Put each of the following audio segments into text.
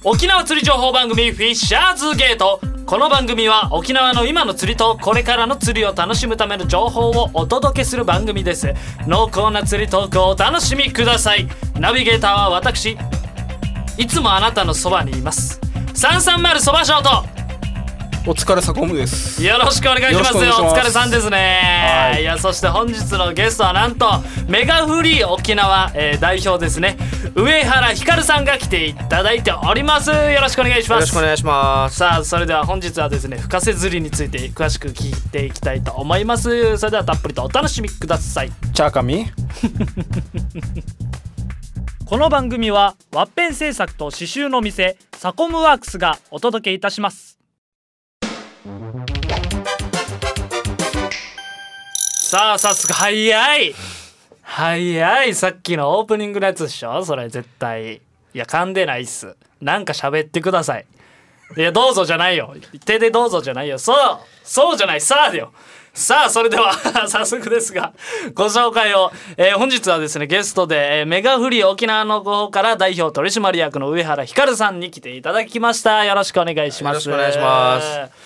沖縄釣り情報番組フィッシャーズゲート。この番組は沖縄の今の釣りとこれからの釣りを楽しむための情報をお届けする番組です。濃厚な釣りトークをお楽しみください。ナビゲーターは私、いつもあなたのそばにいます330そばショート。 お疲れさこむです。 よろしくお願いしますよ。お疲れさんですね。いや、そして本日のゲストはなんとメガフリー沖縄、代表ですね、上原ひかるさんが来ていただいております。よろしくお願いします。 よろしくお願いします。 さあ、それでは本日はですね、深瀬釣りについて詳しく聞いていきたいと思います。それではたっぷりとお楽しみください。 チャーカミこの番組はワッペン製作と刺繍の店サコムワークスがお届けいたします。さあ、早速早いさっきのオープニングのやつでしょ。それ絶対、いや噛んでないっす。なんか喋ってください。いや、どうぞじゃないよ、手でどうぞじゃないよ。そうじゃない、さあだよ。さあ、それでは早速ですがご紹介を、本日はですね、ゲストで、メガフリー沖縄の方から代表取締役の上原ひかるさんに来ていただきました。よろしくお願いします。 よろしくお願いします。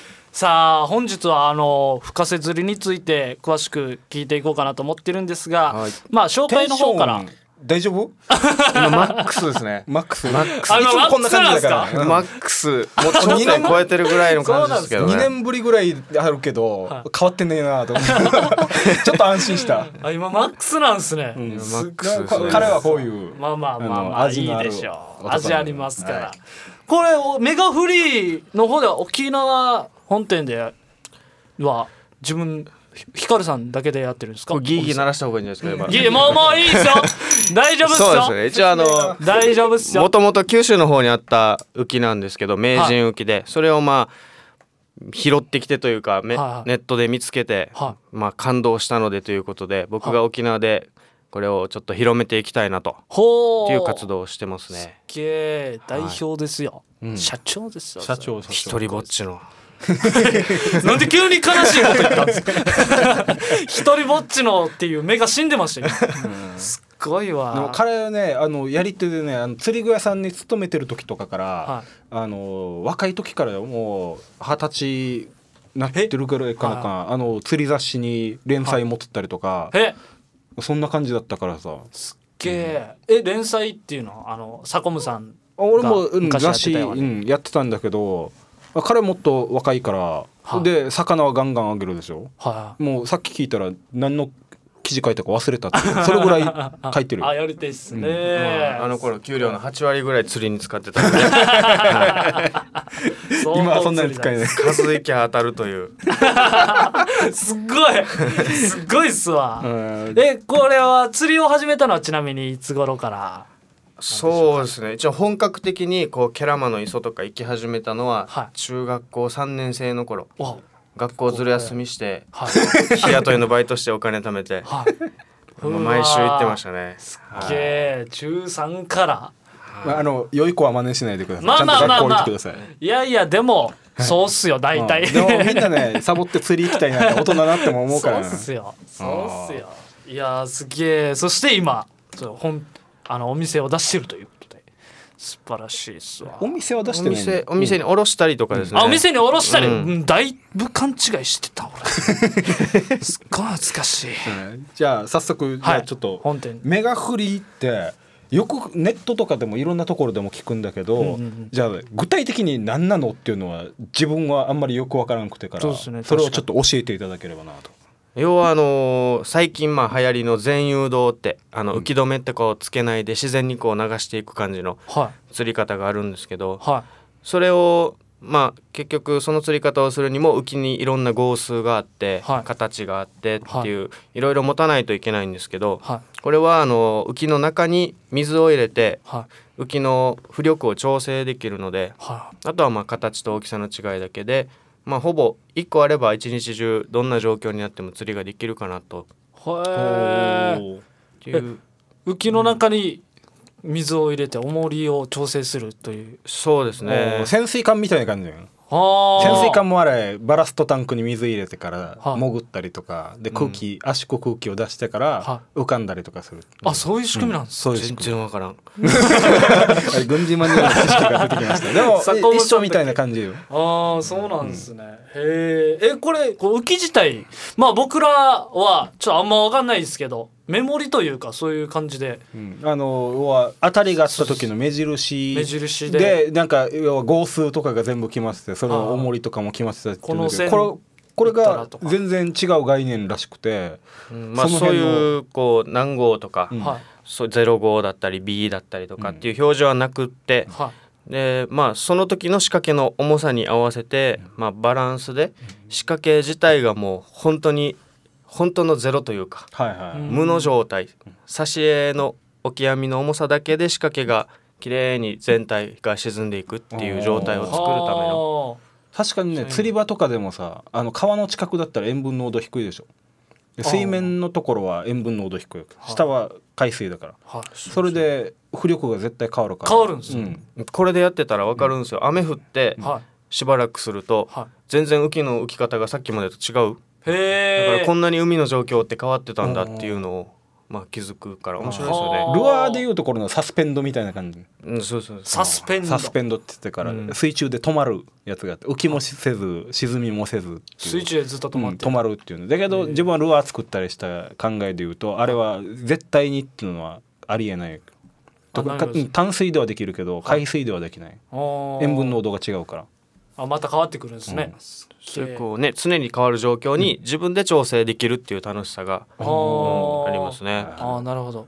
さあ、本日は深瀬釣りについて詳しく聞いていこうかなと思ってるんですが、 はい、 まあ紹介の方から。 大丈夫？ 今マックスですね。 マックス。 いつもこんな感じだから。 マックスもうちょっと超えてるぐらいの感じですけどね。 2年ぶりぐらいあるけど、変わってねえなと思ってちょっと安心した。 今マックスなんすね。 マックスですね。 彼はこういうまあ味のあるいいでしょう。味ありますから、これメガフリーの方では沖縄本店では自分ヒカルさんだけでやってるんですか？ ギーギー鳴らした方がいいんじゃないですか。 ギーもういいですよ大丈夫っすよ。 そうですね、一応大丈夫っすよ。 もともと九州の方にあった浮きなんですけど、名人浮きで、それをまあ拾ってきてというか、ネットで見つけて、まあ感動したのでということで、僕が沖縄でこれをちょっと広めていきたいなとっていう活動をしてますね。 すっげえ、代表ですよ、社長ですよ。 社長一人ぼっちのなんで急に悲しいこと言ったんですか一人ぼっちのっていう目が死んでましたよ、すっごいわ。 でも彼はね、やり手でね、釣り具屋さんに勤めてる時とかから、若い時からもう20歳なってるぐらいかな、釣り雑誌に連載持ってたりとか、そんな感じだったからさ。 すっげえ。連載っていうのはサコムさんが俺も昔やっ雑誌てたよね。 やってたんだけど、彼もっと若いから、で魚はガンガンあげるでしょ、もうさっき聞いたら何の記事書いたか忘れたってそれぐらい書いてるよ。 やりたいっすね、 あの頃給料の8割ぐらい釣りに使ってたんで今はそんなに使えない。 数息当たるというすっごいっすわ。これは釣りを始めたのはちなみにいつ頃から？ そうですね、一応本格的にこうケラマの磯とか行き始めたのは中学校3年生の頃、学校ずる休みして、日雇いのバイトしてお金貯めて、毎週行ってましたね。 すっげえ、中3から。 良い子は真似しないでください。 ちゃんと学校行ってください。 いやでもそうっすよ、大体。 でもみんなね、サボって釣り行きたいなって大人になっても思うから。 そうっすよ。いやすげえ。そして今お店を出してるということで素晴らしいっすわ。 お店は出してない。 お店に卸したりとかですね。 お店に卸したり、だいぶ勘違いしてた俺すっごい懐かしい。 じゃあ早速、ちょっとメガフリーってよくネットとかでもいろんなところでも聞くんだけど、じゃあ具体的に何なのっていうのは自分はあんまりよくわからなくてから、それをちょっと教えていただければなと。 要は最近流行りの全誘導って浮き止めってこうつけないで自然にこう流していく感じの釣り方があるんですけど、それを結局その釣り方をするにも浮きにいろんな号数があって、形があってっていう、いろいろ持たないといけないんですけど、これは浮きの中に水を入れて、浮きの浮力を調整できるので、あとは形と大きさの違いだけで、ほぼ1個あれば一日中どんな状況になっても釣りができるかなと。っていう浮きの中に水を入れて重りを調整するという。 そうですね、 潜水艦みたいな感じだよ。 潜水艦もあれバラストタンクに水入れてから潜ったりとかで圧縮空気を出してから浮かんだりとかする。 そういう仕組みなんですか。 全然わからん軍事マニアの知識が出てきました。でも一緒みたいな感じよ。 そうなんですね。これ浮き自体僕らはちょっとあんま分かんないですけど、メモリというかそういう感じで、 当たりがあった時の目印でなんか要は号数とかが全部決まってて、それの重りとかも決まってたっていうので、これが全然違う概念らしくて、 そういう何号とか、0号だったり B だったりとかっていう表示はなくって、でその時の仕掛けの重さに合わせて、バランスで仕掛け自体がもう本当のゼロというか、無の状態、挿絵の置き網の重さだけで仕掛けがきれいに全体が沈んでいくっていう状態を作るための。 確かにね、釣り場とかでもさ、川の近くだったら塩分濃度低いでしょ。水面のところは塩分濃度低い、下は海水だから、それで浮力が絶対変わるから。 変わるんですね、 これでやってたら分かるんですよ。雨降ってしばらくすると全然浮きの浮き方がさっきまでと違う。だからこんなに海の状況って変わってたんだっていうのを気づくから面白いですよね。 ルアーでいうところのサスペンドみたいな感じ。 そうサスペンドって言ってから、水中で止まるやつがあって、浮きもせず沈みもせず水中でずっと止まって、 止まるっていうのだけど、自分はルアー作ったりした考えでいうと、あれは絶対にっていうのはありえない。淡水ではできるけど海水ではできない。塩分濃度が違うから。 また変わってくるんですね。 常に変わる状況に自分で調整できるっていう楽しさが、ありますね。 なるほど。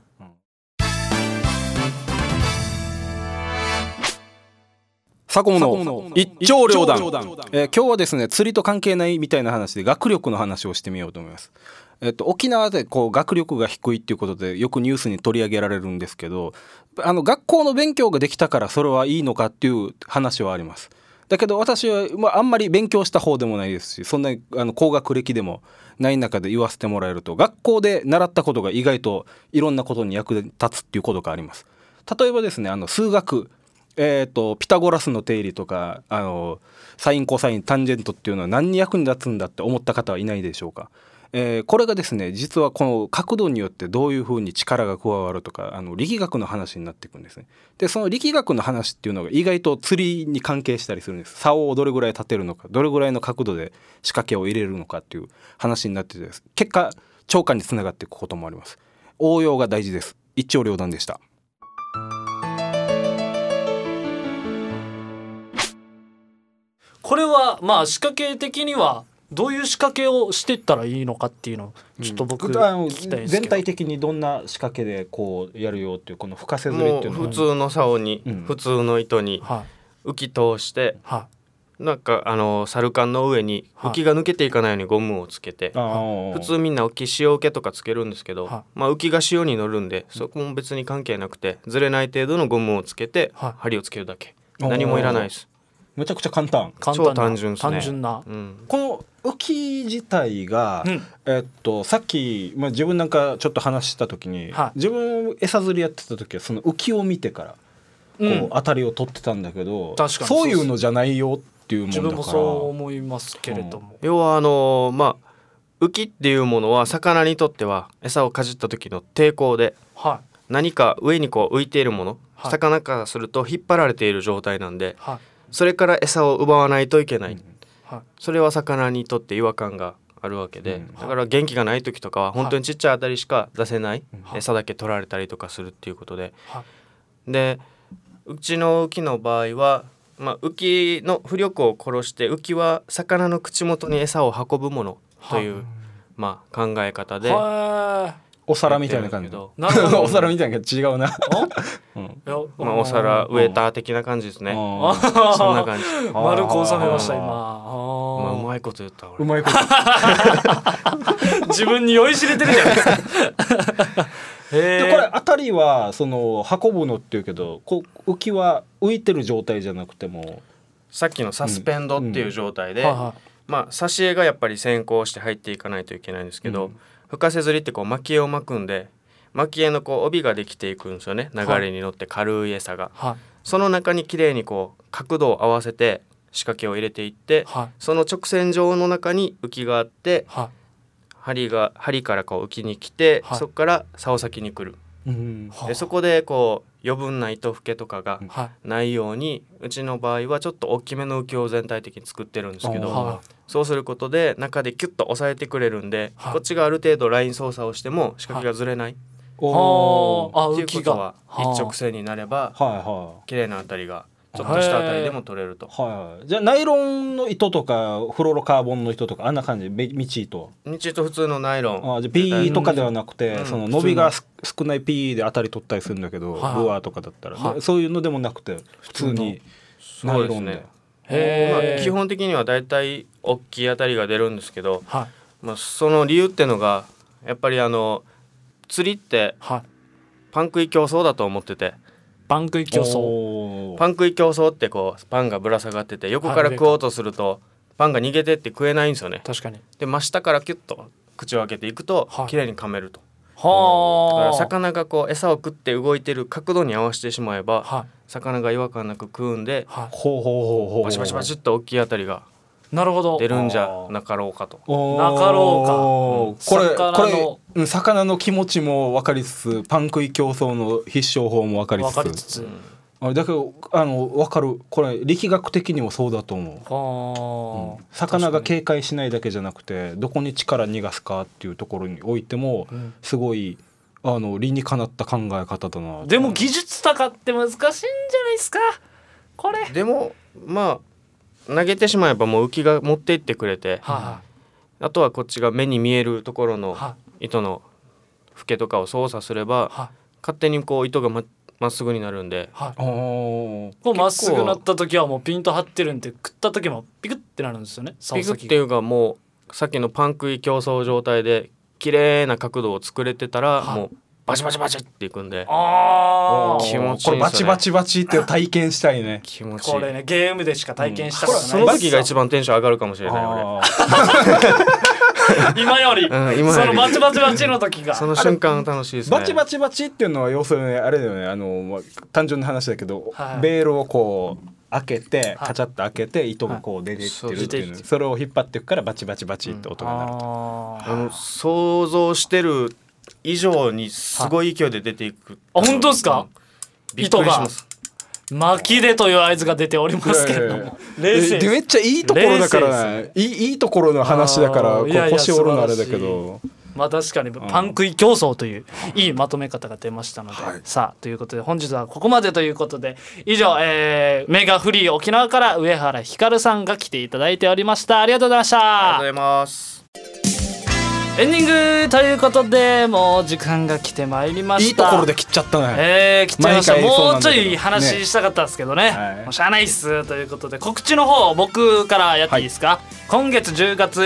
佐古の一丁両断。今日はですね、釣りと関係ないみたいな話で学力の話をしてみようと思います。沖縄で学力が低いっていうことでよくニュースに取り上げられるんですけど、学校の勉強ができたからそれはいいのかっていう話はあります。だけど私は、あんまり勉強した方でもないですし、そんな高学歴でもない中で言わせてもらえると、学校で習ったことが意外といろんなことに役立つっていうことがあります。例えばですね、数学、ピタゴラスの定理とかサインコサインタンジェントっていうのは何に役に立つんだって思った方はいないでしょうか。これがですね、実はこの角度によってどういうふうに力が加わるとか力学の話になっていくんですね。でその力学の話っていうのが意外と釣りに関係したりするんです。竿をどれぐらい立てるのか、どれぐらいの角度で仕掛けを入れるのかっていう話になってて、結果釣果につながっていくこともあります。応用が大事です。一長両断でした。 これは仕掛け的にはどういう仕掛けをしていったらいいのかっていうのをちょっと僕聞きたいですけど、 全体的にどんな仕掛けでやるよっていうこの深瀬釣りっていうのは普通の竿に、普通の糸に浮き通して、なんかサルカンの上に浮きが抜けていかないようにゴムをつけて、普通みんな浮き塩受けとかつけるんですけど、浮きが潮に乗るんでそこも別に関係なくて、ずれない程度のゴムをつけて針をつけるだけ、何もいらないです。 めちゃくちゃ簡単超単純ですね。 単純な、 この浮き自体が、さっき、自分なんかちょっと話した時に、自分餌釣りやってた時はその浮きを見てから当たりを取ってたんだけど、そういうのじゃないよっていうもんだから。 自分もそう思いますけれども、 要は浮きっていうものは魚にとっては餌をかじった時の抵抗で、何か上に浮いているもの、魚からすると引っ張られている状態なんで、それから餌を奪わないといけない、それは魚にとって違和感があるわけで、だから元気がない時とかは本当にちっちゃい当たりしか出せない、餌だけ取られたりとかするっていうことで、でうちの浮きの場合は、浮きの浮力を殺して、浮きは魚の口元に餌を運ぶものという、考え方で、 お皿みたいな感じお皿みたいな感じ違うなお皿ウェーター的な感じですね。そんな感じ。 丸く収めました今。 うまいこと言った俺。うまいこと自分に酔いしれてるじゃないですか。 でこれ当たりはその運ぶのっていうけど、浮きは浮いてる状態じゃなくても、 さっきのサスペンドっていう状態で、挿絵がやっぱり先行して入っていかないといけないんですけど、深瀬釣りって蒔絵を巻くんで、蒔絵の帯ができていくんですよね。流れに乗って軽い餌が、その中にきれいに角度を合わせて仕掛けを入れていって、 はい、 その直線上の中に浮きがあって、 はい、 針からこう浮きに来て、 はい、 そこから竿先に来る、 うん、 でそこでこう余分な糸ふけとかがないように、うちの場合はちょっと大きめの浮きを全体的に作ってるんですけど、 はい、 そうすることで中でキュッと押さえてくれるんで、 はい、 こっちがある程度ライン操作をしても仕掛けがずれない、はい、っていうことは一直線になれば、綺麗なあたりがちょっとしたあたりでも取れると。 はい、じゃあナイロンの糸とかフロロカーボンの糸とかあんな感じ、道糸普通のナイロン、 じゃあ P とかではなくて、その伸びが少ない P で当たり取ったりするんだけど、ルアーとかだったら、そういうのでもなくて普通にナイロンで、 基本的にはだいたい大きい当たりが出るんですけど、その理由ってのがやっぱり釣りってパン食い競争だと思ってて、 パン食い競争ってこうパンがぶら下がってて横から食おうとするとパンが逃げてって食えないんですよね。 確かに。 で真下からキュッと口を開けていくときれいに噛めると。だから魚がこう餌を食って動いてる角度に合わせてしまえば、魚が違和感なく食うんで、バチバチバチっと大きいあたりが出るんじゃなかろうかと。 これ魚の気持ちも分かりつつ、パン食い競争の必勝法も分かりつつ、だけど分かる。これ力学的にもそうだと思う。魚が警戒しないだけじゃなくて、どこに力逃がすかっていうところにおいてもすごい理にかなった考え方だな。 でも技術高って難しいんじゃないですかこれ。 でもまあ投げてしまえばもう浮きが持っていってくれて、あとはこっちが目に見えるところの糸のフケとかを操作すれば、勝手にこう糸がまっすぐになるんで、 もうまっすぐなった時はもうピンと張ってるんで、食った時もピクってなるんですよね。 ピクっていうか、もうさっきのパン食い競争状態で綺麗な角度を作れてたら、もうバチバチバチっていくんで、気持ちいいですよね。 これバチバチバチって体験したいね。 気持ちいい。 これね、ゲームでしか体験したことない。 その時が一番テンション上がるかもしれない俺。 今より、そのバチバチバチの時が、 その瞬間楽しいですね。 バチバチバチっていうのは要するにあれだよね、単純な話だけど、ベールをこう開けて、カチャッと開けて糸がこう出てってるっていう、それを引っ張っていくからバチバチバチって音が鳴ると。 想像してる以上にすごい勢いで出ていく。 本当ですか？糸が巻きでという合図が出ておりますけれども、 冷静でめっちゃいいところだからいいところの話だから腰折るのあれだけど、 まあ確かにパン食い競争といういいまとめ方が出ましたので、さあということで本日はここまでということで、以上、メガフリー沖縄から上原ひかるさんが来ていただいておりました。ありがとうございました。 ありがとうございます。 エンディングということで、もう時間が来てまいりました。 いいところで切っちゃったね。 切っちゃいました。もうちょい話したかったんですけどね、もうしゃあないっす。ということで告知の方僕からやっていいですか？今月10月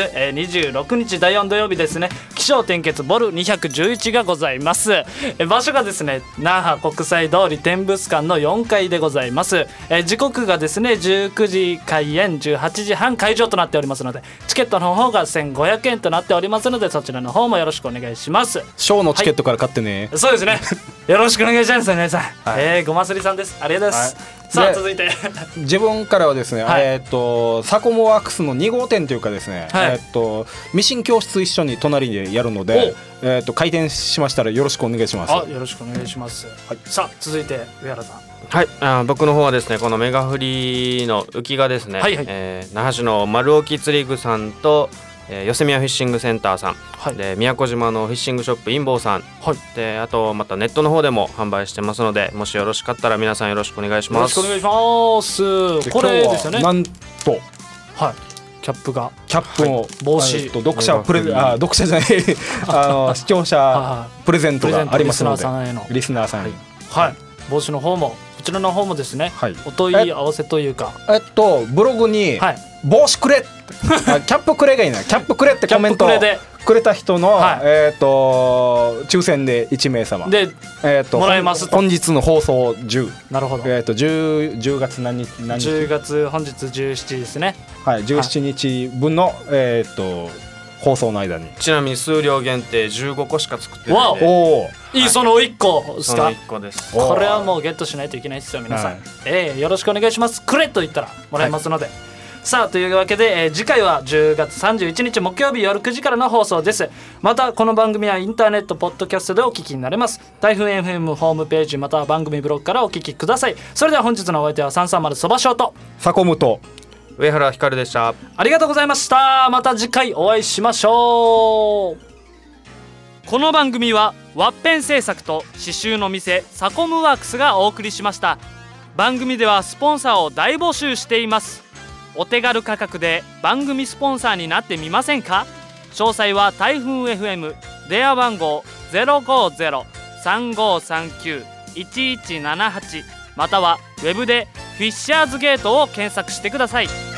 26日第4土曜日ですね、起承転結ボル211がございます。場所がですね、那覇国際通り展物館の4階でございます。時刻がですね19時開演、18時半会場となっておりますので、チケットの方が1500円となっておりますので、そちらの方もよろしくお願いします。 ショーのチケットから買ってね。 そうですね。よろしくお願いします皆さん。ごますりさんです。ありがとうございます。さあ続いて自分からはですね、サコモワークスの2号店というかですね、ミシン教室一緒に隣でやるので、開店しましたらよろしくお願いします。 よろしくお願いします。さあ続いて上原さん。 はい、僕の方はですね、このメガフリーの浮きがですね、那覇市の丸沖釣り具さんとヨセミヤフィッシングセンターさん、で宮古島のフィッシングショップインボーさん、であとまたネットの方でも販売してますので、もしよろしかったら皆さんよろしくお願いします。 よろしくお願いします。これですよね。 なんとキャップがの帽子、 読者じゃない視聴者プレゼントがありますので、リスナーさんに帽子の方もこちらの方もですね、お問い合わせというか、 ブログに帽子くれキャップくれがいいな、キャップくれってコメントくれた人の抽選で1名様でもらえますと。 本日の放送10、 なるほど、 10月何日 10月本日17ですね。 17日分の放送の間に。 ちなみに数量限定15個しか作ってないんで。 いい、その1個ですか？ その1個です。 これはもうゲットしないといけないですよ皆さん。よろしくお願いします。くれと言ったらもらえますので、 さあというわけで、次回は10月31日木曜日夜9時からの放送です。またこの番組はインターネットポッドキャストでお聞きになれます。台風 FM ホームページまたは番組ブログからお聞きください。それでは本日のお相手は330そばショート坂本上原光でした。 ありがとうございました。また次回お会いしましょう。この番組はワッペン製作と刺繍の店サコムワークスがお送りしました。番組ではスポンサーを大募集しています。お手軽価格で番組スポンサーになってみませんか。詳細は台風 FM 電話番号 050-3539-1178 またはウェブでフィッシャーズゲートを検索してください。